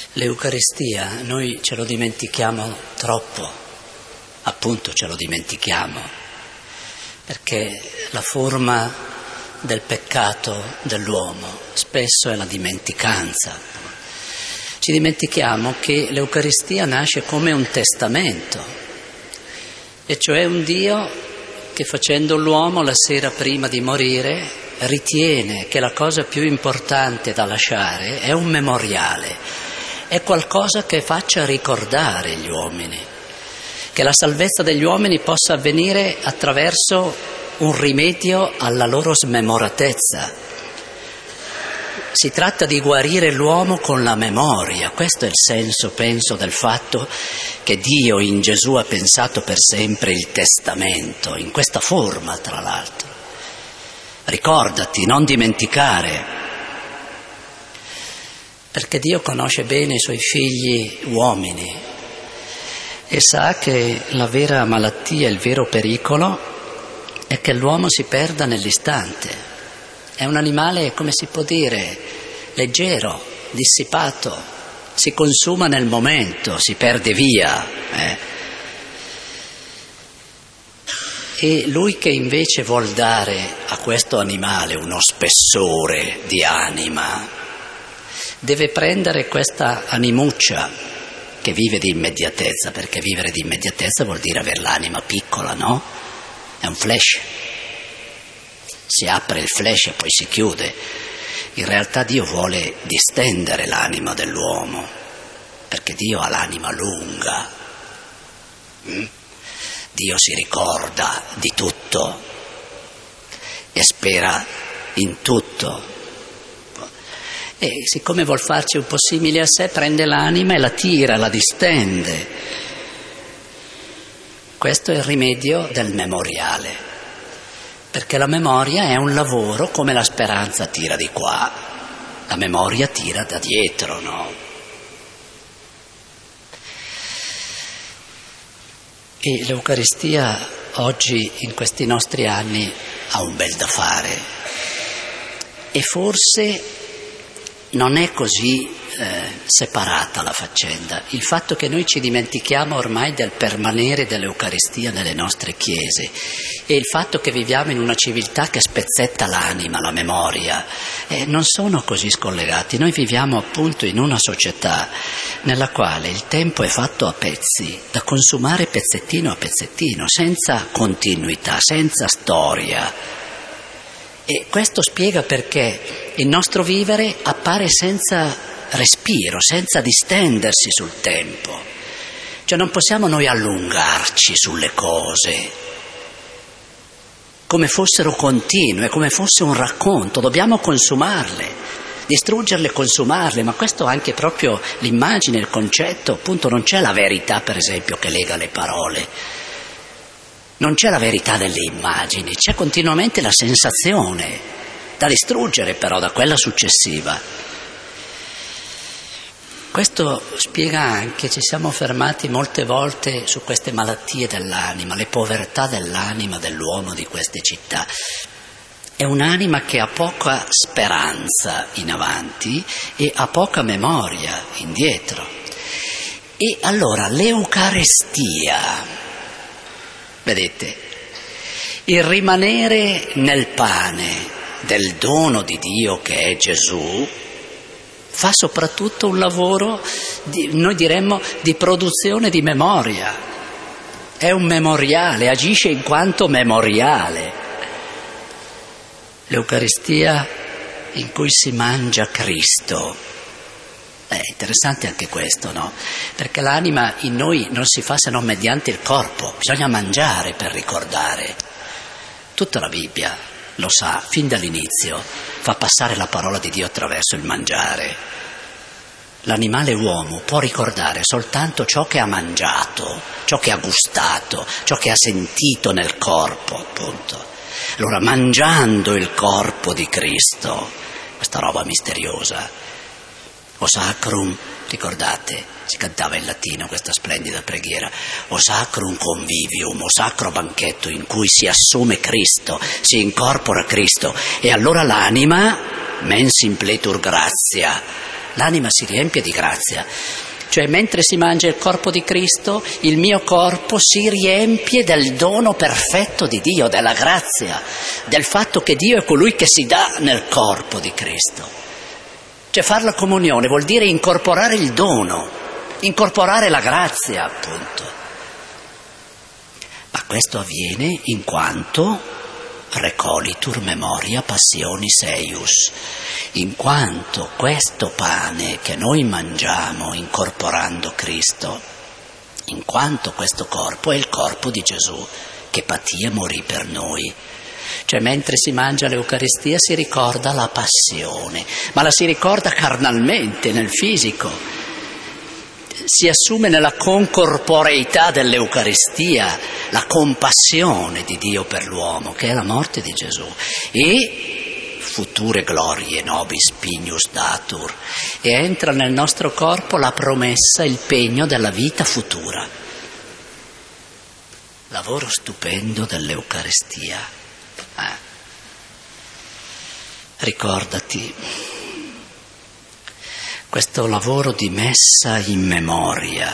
L'Eucaristia noi ce lo dimentichiamo troppo, appunto ce lo dimentichiamo, perché la forma del peccato dell'uomo spesso è la dimenticanza. Ci dimentichiamo che l'Eucaristia nasce come un testamento, e cioè un Dio che, facendo l'uomo la sera prima di morire, ritiene che la cosa più importante da lasciare è un memoriale, è qualcosa che faccia ricordare gli uomini, che la salvezza degli uomini possa avvenire attraverso un rimedio alla loro smemoratezza. Si tratta di guarire l'uomo con la memoria. Questo è il senso, penso, del fatto che Dio in Gesù ha pensato per sempre il testamento, in questa forma tra l'altro. Ricordati, non dimenticare. Perché Dio conosce bene i suoi figli uomini e sa che la vera malattia, il vero pericolo è che l'uomo si perda nell'istante. È un animale, come si può dire, leggero, dissipato, si consuma nel momento, si perde via. E lui che invece vuol dare a questo animale uno spessore di anima, deve prendere questa animuccia che vive di immediatezza, perché vivere di immediatezza vuol dire avere l'anima piccola, no? È un flash. Si apre il flash e poi si chiude. In realtà Dio vuole distendere l'anima dell'uomo, perché Dio ha l'anima lunga. Dio si ricorda di tutto e spera in tutto. E siccome vuol farci un po' simili a sé, prende l'anima e la tira, la distende. Questo è il rimedio del memoriale, perché la memoria è un lavoro come la speranza tira di qua, la memoria tira da dietro, no? E l'Eucaristia oggi, in questi nostri anni, ha un bel da fare, e forse non è così separata la faccenda. Il fatto che noi ci dimentichiamo ormai del permanere dell'Eucaristia nelle nostre chiese e il fatto che viviamo in una civiltà che spezzetta l'anima, la memoria, non sono così scollegati. Noi viviamo appunto in una società nella quale il tempo è fatto a pezzi, da consumare pezzettino a pezzettino, senza continuità, senza storia. E questo spiega perché il nostro vivere appare senza respiro, senza distendersi sul tempo. Cioè non possiamo noi allungarci sulle cose come fossero continue, come fosse un racconto. Dobbiamo consumarle, distruggerle e consumarle, ma questo anche proprio l'immagine, il concetto. Appunto non c'è la verità, per esempio, che lega le parole. Non c'è la verità delle immagini, c'è continuamente la sensazione, da distruggere però da quella successiva. Questo spiega anche, ci siamo fermati molte volte su queste malattie dell'anima, le povertà dell'anima dell'uomo di queste città. È un'anima che ha poca speranza in avanti e ha poca memoria indietro. E allora l'Eucaristia, vedete, il rimanere nel pane del dono di Dio che è Gesù fa soprattutto un lavoro, noi diremmo, di produzione di memoria. È un memoriale, agisce in quanto memoriale. L'Eucaristia in cui si mangia Cristo. È interessante anche questo, no? Perché l'anima in noi non si fa se non mediante il corpo, bisogna mangiare per ricordare. Tutta la Bibbia lo sa, fin dall'inizio, fa passare la parola di Dio attraverso il mangiare. L'animale uomo può ricordare soltanto ciò che ha mangiato, ciò che ha gustato, ciò che ha sentito nel corpo, appunto. Allora, mangiando il corpo di Cristo, questa roba misteriosa, O sacrum, ricordate, si cantava in latino questa splendida preghiera, o sacrum convivium, o sacro banchetto in cui si assume Cristo, si incorpora Cristo, e allora l'anima, mens impletur gratia, l'anima si riempie di grazia. Cioè mentre si mangia il corpo di Cristo, il mio corpo si riempie del dono perfetto di Dio, della grazia, del fatto che Dio è colui che si dà nel corpo di Cristo. Cioè far la comunione vuol dire incorporare il dono, incorporare la grazia, appunto. Ma questo avviene in quanto recolitur memoria passionis eius, in quanto questo pane che noi mangiamo incorporando Cristo, in quanto questo corpo è il corpo di Gesù che patì e morì per noi. Cioè mentre si mangia l'Eucaristia si ricorda la passione, ma la si ricorda carnalmente, nel fisico. Si assume nella concorporeità dell'Eucaristia la compassione di Dio per l'uomo, che è la morte di Gesù, e future glorie nobis pignus datur, e entra nel nostro corpo la promessa, il pegno della vita futura. Lavoro stupendo dell'Eucaristia. Ricordati questo lavoro di messa in memoria,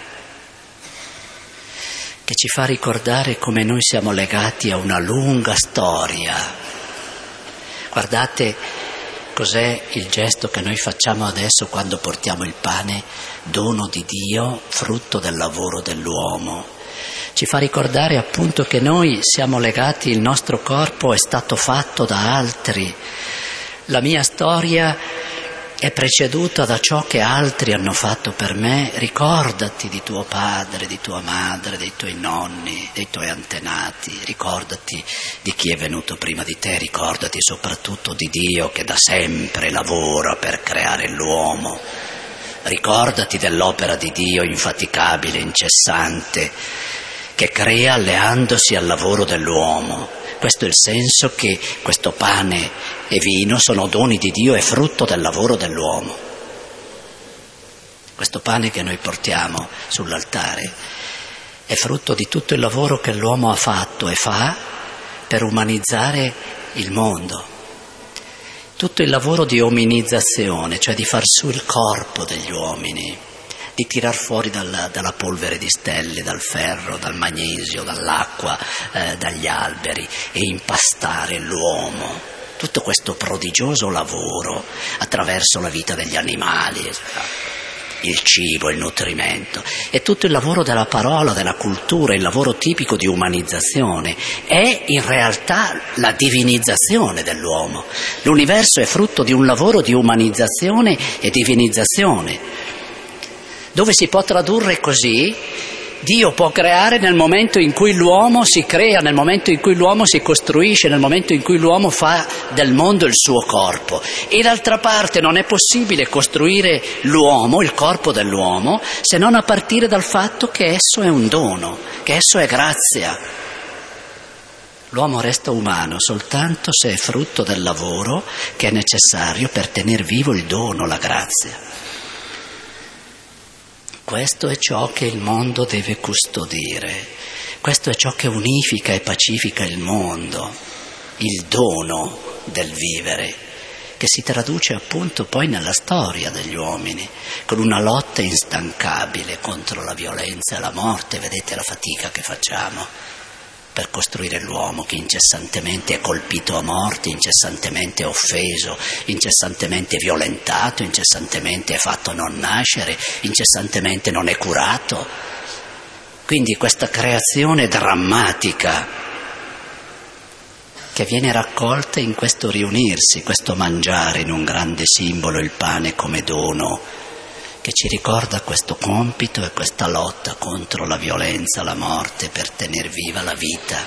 che ci fa ricordare come noi siamo legati a una lunga storia. Guardate cos'è il gesto che noi facciamo adesso quando portiamo il pane, dono di Dio, frutto del lavoro dell'uomo. Ci fa ricordare appunto che noi siamo legati, il nostro corpo è stato fatto da altri. La mia storia è preceduta da ciò che altri hanno fatto per me. Ricordati di tuo padre, di tua madre, dei tuoi nonni, dei tuoi antenati, ricordati di chi è venuto prima di te, ricordati soprattutto di Dio che da sempre lavora per creare l'uomo, ricordati dell'opera di Dio infaticabile, incessante, che crea alleandosi al lavoro dell'uomo. Questo è il senso che questo pane e vino sono doni di Dio e frutto del lavoro dell'uomo. Questo pane che noi portiamo sull'altare è frutto di tutto il lavoro che l'uomo ha fatto e fa per umanizzare il mondo. Tutto il lavoro di ominizzazione, cioè di far su il corpo degli uomini, di tirar fuori dalla polvere di stelle, dal ferro, dal magnesio, dall'acqua, dagli alberi, e impastare l'uomo. Tutto questo prodigioso lavoro attraverso la vita degli animali, il cibo, il nutrimento, e tutto il lavoro della parola, della cultura, il lavoro tipico di umanizzazione, è in realtà la divinizzazione dell'uomo. L'universo è frutto di un lavoro di umanizzazione e divinizzazione, dove si può tradurre così: Dio può creare nel momento in cui l'uomo si crea, nel momento in cui l'uomo si costruisce, nel momento in cui l'uomo fa del mondo il suo corpo. E d'altra parte non è possibile costruire l'uomo, il corpo dell'uomo, se non a partire dal fatto che esso è un dono, che esso è grazia. L'uomo resta umano soltanto se è frutto del lavoro che è necessario per tener vivo il dono, la grazia. Questo è ciò che il mondo deve custodire, questo è ciò che unifica e pacifica il mondo, il dono del vivere, che si traduce appunto poi nella storia degli uomini, con una lotta instancabile contro la violenza e la morte. Vedete la fatica che facciamo per costruire l'uomo che incessantemente è colpito a morte, incessantemente è offeso, incessantemente violentato, incessantemente è fatto non nascere, incessantemente non è curato. Quindi questa creazione drammatica che viene raccolta in questo riunirsi, questo mangiare in un grande simbolo il pane come dono, che ci ricorda questo compito e questa lotta contro la violenza, la morte, per tener viva la vita,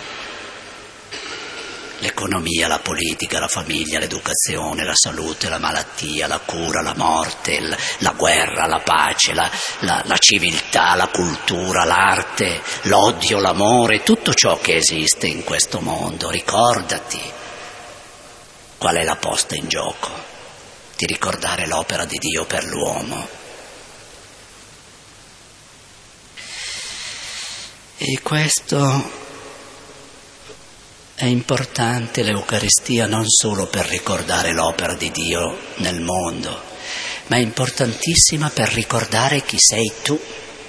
l'economia, la politica, la famiglia, l'educazione, la salute, la malattia, la cura, la morte, la guerra, la pace, la civiltà, la cultura, l'arte, l'odio, l'amore, tutto ciò che esiste in questo mondo. Ricordati qual è la posta in gioco, di ricordare l'opera di Dio per l'uomo. E questo è importante, l'Eucaristia, non solo per ricordare l'opera di Dio nel mondo, ma è importantissima per ricordare chi sei tu.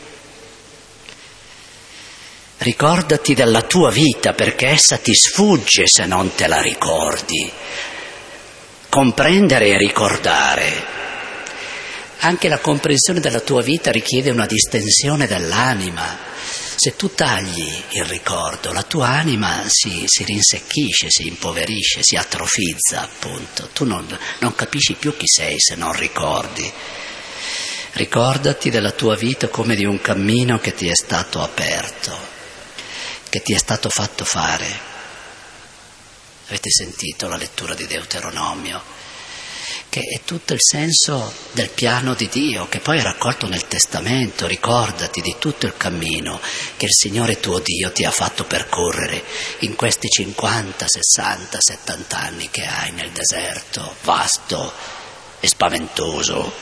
Ricordati della tua vita, perché essa ti sfugge se non te la ricordi. Comprendere e ricordare. Anche la comprensione della tua vita richiede una distensione dell'anima. Se tu tagli il ricordo, la tua anima si rinsecchisce, si impoverisce, si atrofizza, appunto. Tu non capisci più chi sei se non ricordi. Ricordati della tua vita come di un cammino che ti è stato aperto, che ti è stato fatto fare. Avete sentito la lettura di Deuteronomio? Che è tutto il senso del piano di Dio, che poi è raccolto nel Testamento. Ricordati di tutto il cammino che il Signore tuo Dio ti ha fatto percorrere in questi 50, 60, 70 anni che hai nel deserto, vasto e spaventoso,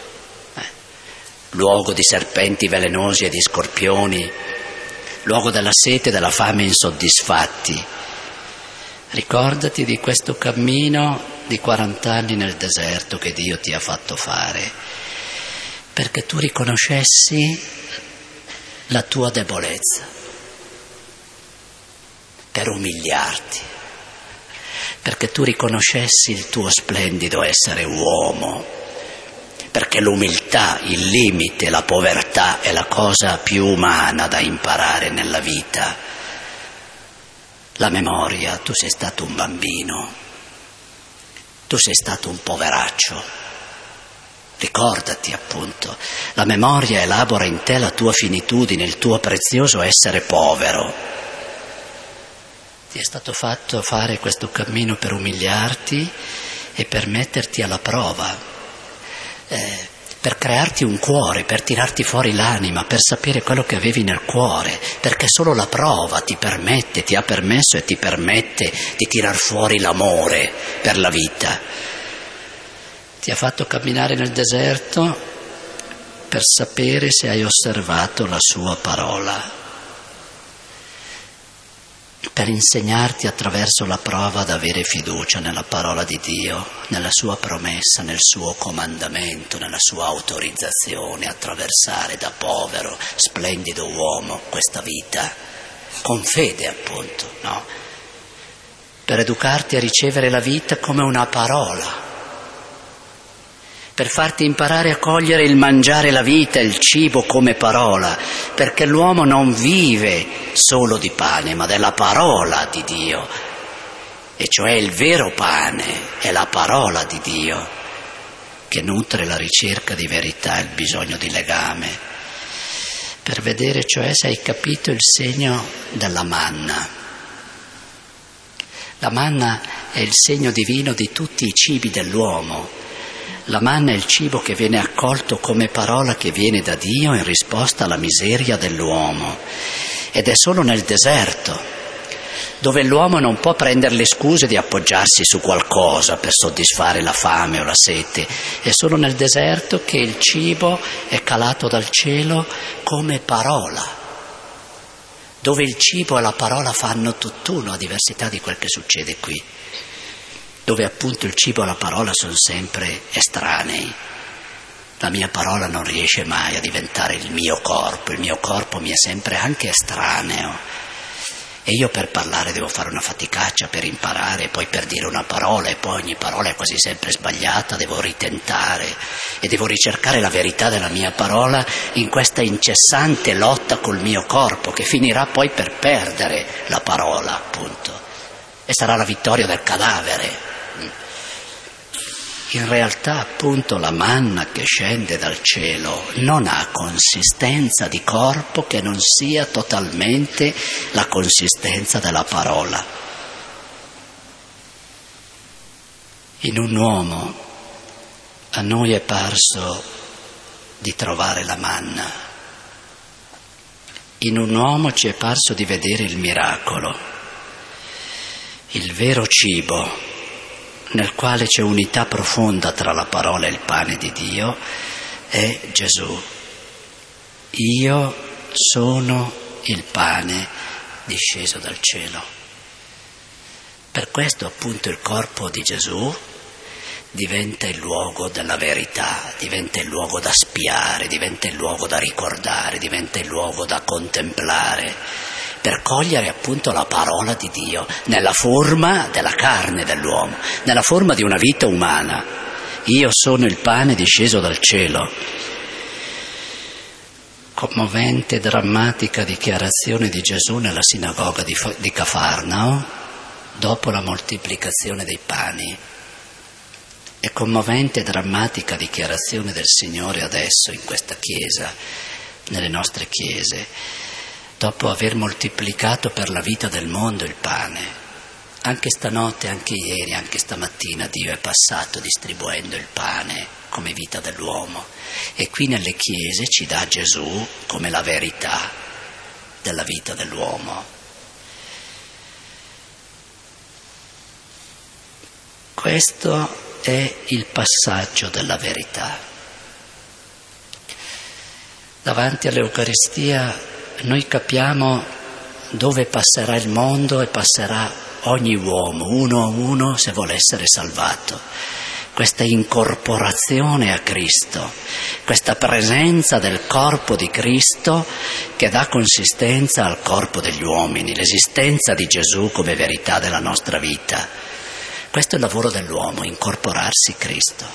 luogo di serpenti velenosi e di scorpioni, luogo della sete e della fame insoddisfatti. Ricordati di questo cammino di 40 anni nel deserto che Dio ti ha fatto fare, perché tu riconoscessi la tua debolezza, per umiliarti, perché tu riconoscessi il tuo splendido essere uomo, perché l'umiltà, il limite, la povertà è la cosa più umana da imparare nella vita. La memoria, tu sei stato un bambino, tu sei stato un poveraccio. Ricordati, appunto, la memoria elabora in te la tua finitudine, il tuo prezioso essere povero. Ti è stato fatto fare questo cammino per umiliarti e per metterti alla prova, per crearti un cuore, per tirarti fuori l'anima, per sapere quello che avevi nel cuore, perché solo la prova ti permette, ti ha permesso e ti permette di tirar fuori l'amore per la vita. Ti ha fatto camminare nel deserto per sapere se hai osservato la sua parola, per insegnarti attraverso la prova ad avere fiducia nella parola di Dio, nella sua promessa, nel suo comandamento, nella sua autorizzazione a attraversare da povero, splendido uomo questa vita, con fede appunto, no? Per educarti a ricevere la vita come una parola, per farti imparare a cogliere il mangiare la vita, il cibo come parola, perché l'uomo non vive solo di pane, ma della parola di Dio, e cioè il vero pane è la parola di Dio, che nutre la ricerca di verità e il bisogno di legame, per vedere cioè se hai capito il segno della manna. La manna è il segno divino di tutti i cibi dell'uomo. La manna è il cibo che viene accolto come parola che viene da Dio in risposta alla miseria dell'uomo. Ed è solo nel deserto, dove l'uomo non può prendere le scuse di appoggiarsi su qualcosa per soddisfare la fame o la sete, è solo nel deserto che il cibo è calato dal cielo come parola, dove il cibo e la parola fanno tutt'uno, a diversità di quel che succede qui, dove appunto il cibo e la parola sono sempre estranei. La mia parola non riesce mai a diventare il mio corpo mi è sempre anche estraneo. E io per parlare devo fare una faticaccia per imparare, poi per dire una parola, e poi ogni parola è quasi sempre sbagliata, devo ritentare e devo ricercare la verità della mia parola in questa incessante lotta col mio corpo, che finirà poi per perdere la parola, appunto, e sarà la vittoria del cadavere. In realtà, appunto, la manna che scende dal cielo non ha consistenza di corpo che non sia totalmente la consistenza della parola. In un uomo a noi è parso di trovare la manna. In un uomo ci è parso di vedere il miracolo, il vero cibo, nel quale c'è unità profonda tra la parola e il pane di Dio, è Gesù. Io sono il pane disceso dal cielo. Per questo appunto il corpo di Gesù diventa il luogo della verità, diventa il luogo da spiare, diventa il luogo da ricordare, diventa il luogo da contemplare, per cogliere appunto la parola di Dio nella forma della carne dell'uomo, nella forma di una vita umana. Io sono il pane disceso dal cielo. Commovente, drammatica dichiarazione di Gesù nella sinagoga di Cafarnao, dopo la moltiplicazione dei pani. E commovente e drammatica dichiarazione del Signore adesso in questa Chiesa, nelle nostre chiese, dopo aver moltiplicato per la vita del mondo il pane. Anche stanotte, anche ieri, anche stamattina Dio è passato distribuendo il pane come vita dell'uomo, e qui nelle chiese ci dà Gesù come la verità della vita dell'uomo. Questo è il passaggio della verità. Davanti all'Eucaristia noi capiamo dove passerà il mondo e passerà ogni uomo, uno a uno, se vuole essere salvato. Questa incorporazione a Cristo, questa presenza del corpo di Cristo che dà consistenza al corpo degli uomini, l'esistenza di Gesù come verità della nostra vita. Questo è il lavoro dell'uomo, incorporarsi a Cristo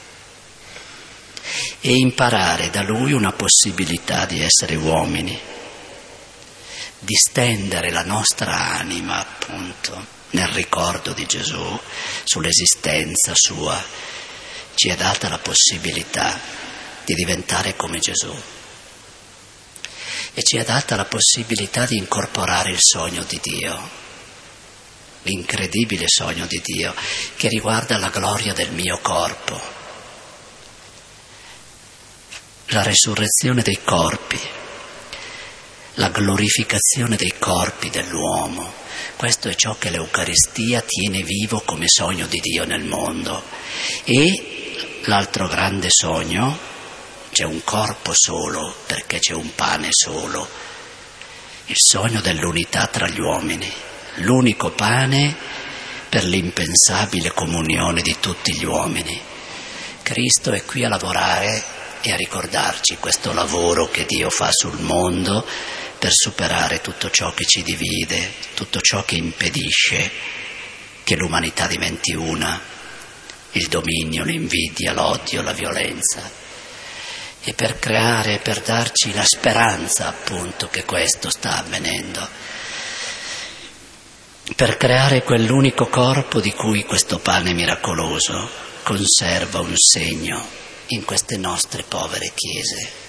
e imparare da Lui una possibilità di essere uomini, di stendere la nostra anima appunto nel ricordo di Gesù, sull'esistenza sua. Ci è data la possibilità di diventare come Gesù e ci è data la possibilità di incorporare il sogno di Dio, l'incredibile sogno di Dio che riguarda la gloria del mio corpo, la resurrezione dei corpi, la glorificazione dei corpi dell'uomo. Questo è ciò che l'Eucaristia tiene vivo come sogno di Dio nel mondo. E l'altro grande sogno, c'è un corpo solo perché c'è un pane solo, il sogno dell'unità tra gli uomini, l'unico pane per l'impensabile comunione di tutti gli uomini. Cristo è qui a lavorare e a ricordarci questo lavoro che Dio fa sul mondo per superare tutto ciò che ci divide, tutto ciò che impedisce che l'umanità diventi una, il dominio, l'invidia, l'odio, la violenza, e per creare, per darci la speranza appunto che questo sta avvenendo, per creare quell'unico corpo di cui questo pane miracoloso conserva un segno in queste nostre povere chiese.